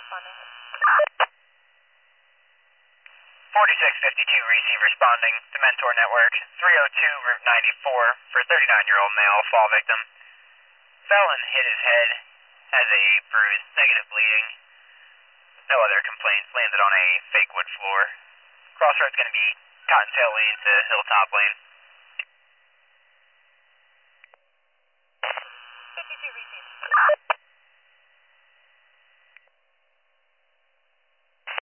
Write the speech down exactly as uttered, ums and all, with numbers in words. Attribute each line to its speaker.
Speaker 1: responding.
Speaker 2: forty-six fifty-two, receive responding to Mentor Network, three oh two Route ninety-four for thirty-nine-year-old male, fall victim. Fell and hit his head, has a bruise, negative bleeding. No other complaints, landed on a fake wood floor. Crossroads going to be Cottontail Lane to Hilltop Lane.
Speaker 1: fifty-two, receive.